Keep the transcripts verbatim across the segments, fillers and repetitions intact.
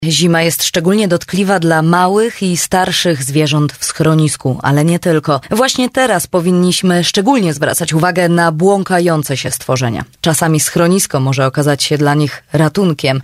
Zima jest szczególnie dotkliwa dla małych i starszych zwierząt w schronisku, ale nie tylko. Właśnie teraz powinniśmy szczególnie zwracać uwagę na błąkające się stworzenia. Czasami schronisko może okazać się dla nich ratunkiem.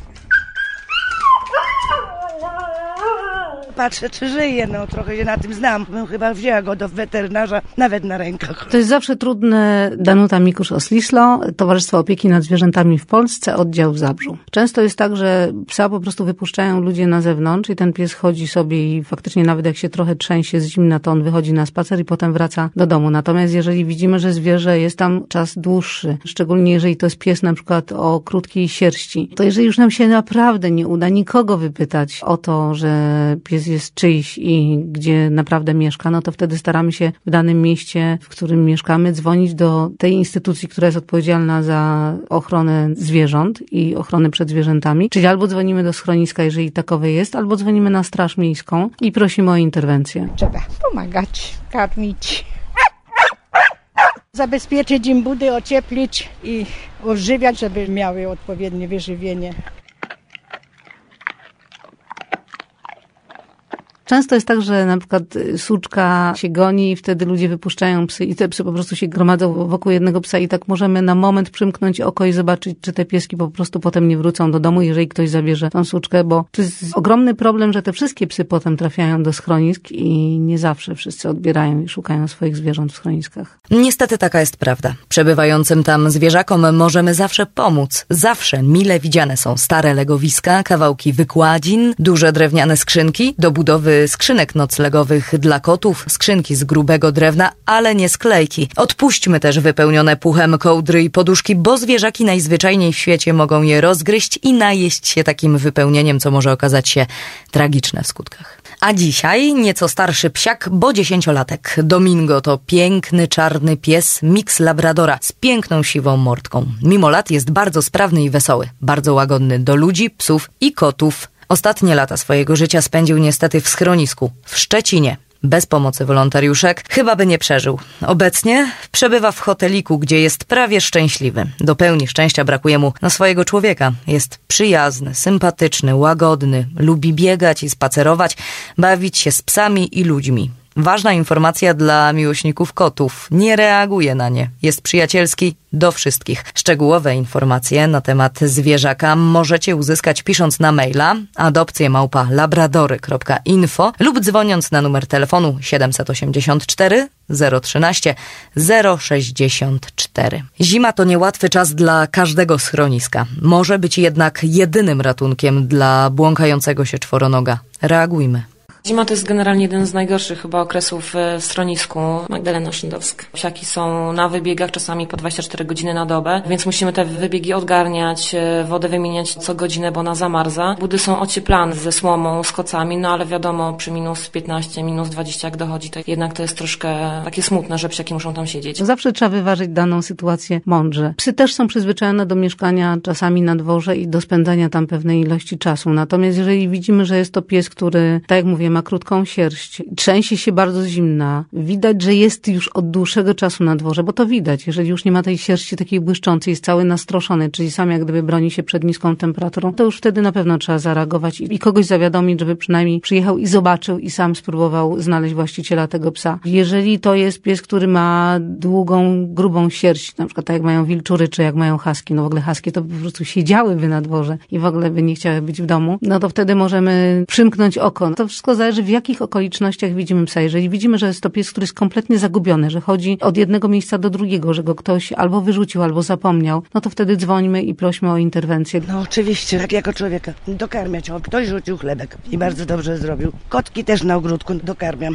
Patrzę, czy żyje, no trochę się na tym znam. Bym chyba wzięła go do weterynarza nawet na rękach. To jest zawsze trudne. Danuta Mikusz-Osliszlo, Towarzystwo Opieki nad Zwierzętami w Polsce, oddział w Zabrzu. Często jest tak, że psa po prostu wypuszczają ludzie na zewnątrz i ten pies chodzi sobie i faktycznie nawet jak się trochę trzęsie z zimna, to on wychodzi na spacer i potem wraca do domu. Natomiast jeżeli widzimy, że zwierzę jest tam czas dłuższy, szczególnie jeżeli to jest pies na przykład o krótkiej sierści, to jeżeli już nam się naprawdę nie uda nikogo wypytać o to, że pies jest czyjś i gdzie naprawdę mieszka, no to wtedy staramy się w danym mieście, w którym mieszkamy, dzwonić do tej instytucji, która jest odpowiedzialna za ochronę zwierząt i ochronę przed zwierzętami. Czyli albo dzwonimy do schroniska, jeżeli takowe jest, albo dzwonimy na Straż Miejską i prosimy o interwencję. Trzeba pomagać, karmić, zabezpieczyć im budy, ocieplić i odżywiać, żeby miały odpowiednie wyżywienie. Często jest tak, że na przykład suczka się goni i wtedy ludzie wypuszczają psy i te psy po prostu się gromadzą wokół jednego psa i tak możemy na moment przymknąć oko i zobaczyć, czy te pieski po prostu potem nie wrócą do domu, jeżeli ktoś zabierze tą suczkę, bo to jest ogromny problem, że te wszystkie psy potem trafiają do schronisk i nie zawsze wszyscy odbierają i szukają swoich zwierząt w schroniskach. Niestety taka jest prawda. Przebywającym tam zwierzakom możemy zawsze pomóc. Zawsze mile widziane są stare legowiska, kawałki wykładzin, duże drewniane skrzynki do budowy skrzynek noclegowych dla kotów, skrzynki z grubego drewna, ale nie sklejki. Odpuśćmy też wypełnione puchem kołdry i poduszki, bo zwierzaki najzwyczajniej w świecie mogą je rozgryźć i najeść się takim wypełnieniem, co może okazać się tragiczne w skutkach. A dzisiaj nieco starszy psiak, bo dziesięciolatek. Domingo to piękny, czarny pies, miks labradora z piękną, siwą mordką. Mimo lat jest bardzo sprawny i wesoły, bardzo łagodny do ludzi, psów i kotów. Ostatnie lata swojego życia spędził niestety w schronisku w Szczecinie. Bez pomocy wolontariuszek chyba by nie przeżył. Obecnie przebywa w hoteliku, gdzie jest prawie szczęśliwy. Do pełni szczęścia brakuje mu na swojego człowieka. Jest przyjazny, sympatyczny, łagodny, lubi biegać i spacerować, bawić się z psami i ludźmi. Ważna informacja dla miłośników kotów. Nie reaguje na nie. Jest przyjacielski do wszystkich. Szczegółowe informacje na temat zwierzaka możecie uzyskać pisząc na maila adopcje małpa labradory kropka info lub dzwoniąc na numer telefonu siedem osiem cztery zero jeden trzy zero sześćdziesiąt cztery. Zima to niełatwy czas dla każdego schroniska. Może być jednak jedynym ratunkiem dla błąkającego się czworonoga. Reagujmy. Zima to jest generalnie jeden z najgorszych chyba okresów w schronisku. Magdalena Szyndowska. Psiaki są na wybiegach czasami po dwadzieścia cztery godziny na dobę, więc musimy te wybiegi odgarniać, wodę wymieniać co godzinę, bo ona zamarza. Budy są ocieplane ze słomą, z kocami, no ale wiadomo, przy minus piętnaście, minus dwadzieścia jak dochodzi, to jednak to jest troszkę takie smutne, że psiaki muszą tam siedzieć. Zawsze trzeba wyważyć daną sytuację mądrze. Psy też są przyzwyczajone do mieszkania czasami na dworze i do spędzania tam pewnej ilości czasu. Natomiast jeżeli widzimy, że jest to pies, który, tak jak mówię, ma krótką sierść, trzęsie się bardzo zimna, widać, że jest już od dłuższego czasu na dworze, bo to widać, jeżeli już nie ma tej sierści takiej błyszczącej, jest cały nastroszony, czyli sam jak gdyby broni się przed niską temperaturą, to już wtedy na pewno trzeba zareagować i, i kogoś zawiadomić, żeby przynajmniej przyjechał i zobaczył i sam spróbował znaleźć właściciela tego psa. Jeżeli to jest pies, który ma długą, grubą sierść, na przykład tak jak mają wilczury, czy jak mają husky, no w ogóle husky to po prostu siedziałyby na dworze i w ogóle by nie chciały być w domu, no to wtedy możemy przymknąć oko. To wszystko zależy, w jakich okolicznościach widzimy psa. Jeżeli widzimy, że jest to pies, który jest kompletnie zagubiony, że chodzi od jednego miejsca do drugiego, że go ktoś albo wyrzucił, albo zapomniał, no to wtedy dzwońmy i prośmy o interwencję. No oczywiście, tak jako człowieka. Dokarmiać. O, ktoś rzucił chlebek i bardzo dobrze zrobił. Kotki też na ogródku dokarmiam.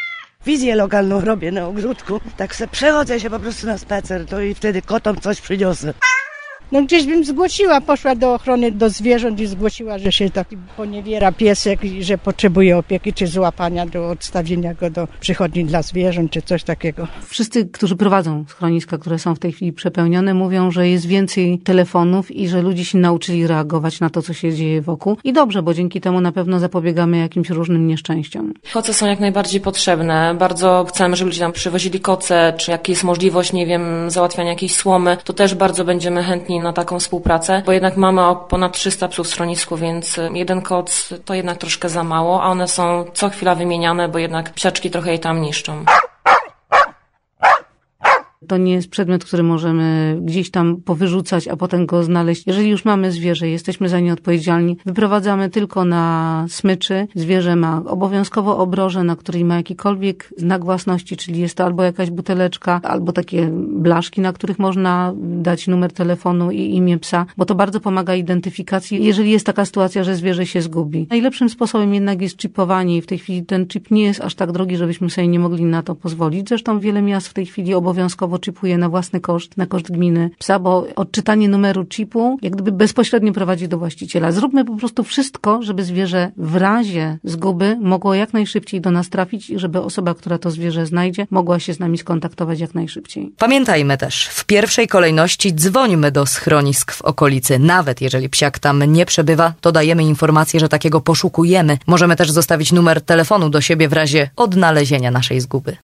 Wizję lokalną robię na ogródku. Tak se przechodzę się po prostu na spacer, to i wtedy kotom coś przyniosę. No gdzieś bym zgłosiła, poszła do ochrony do zwierząt i zgłosiła, że się taki poniewiera piesek i że potrzebuje opieki czy złapania do odstawienia go do przychodni dla zwierząt czy coś takiego. Wszyscy, którzy prowadzą schroniska, które są w tej chwili przepełnione, mówią, że jest więcej telefonów i że ludzie się nauczyli reagować na to, co się dzieje wokół. I dobrze, bo dzięki temu na pewno zapobiegamy jakimś różnym nieszczęściom. Koce są jak najbardziej potrzebne. Bardzo chcemy, żeby ludzie nam przywozili koce, czy jak jest możliwość, nie wiem, załatwiania jakiejś słomy, to też bardzo będziemy chętni gotowi na taką współpracę, bo jednak mamy ponad trzysta psów w schronisku, więc jeden koc to jednak troszkę za mało, a one są co chwila wymieniane, bo jednak psiaczki trochę je tam niszczą. To nie jest przedmiot, który możemy gdzieś tam powyrzucać, a potem go znaleźć. Jeżeli już mamy zwierzę, jesteśmy za nie odpowiedzialni, wyprowadzamy tylko na smyczy. Zwierzę ma obowiązkowo obrożę, na której ma jakikolwiek znak własności, czyli jest to albo jakaś buteleczka, albo takie blaszki, na których można dać numer telefonu i imię psa, bo to bardzo pomaga identyfikacji, jeżeli jest taka sytuacja, że zwierzę się zgubi. Najlepszym sposobem jednak jest chipowanie i w tej chwili ten chip nie jest aż tak drogi, żebyśmy sobie nie mogli na to pozwolić. Zresztą wiele miast w tej chwili obowiązkowo chipuje na własny koszt, na koszt gminy psa, bo odczytanie numeru chipu jak gdyby bezpośrednio prowadzi do właściciela. Zróbmy po prostu wszystko, żeby zwierzę w razie zguby mogło jak najszybciej do nas trafić i żeby osoba, która to zwierzę znajdzie, mogła się z nami skontaktować jak najszybciej. Pamiętajmy też, w pierwszej kolejności dzwońmy do schronisk w okolicy. Nawet jeżeli psiak tam nie przebywa, to dajemy informację, że takiego poszukujemy. Możemy też zostawić numer telefonu do siebie w razie odnalezienia naszej zguby.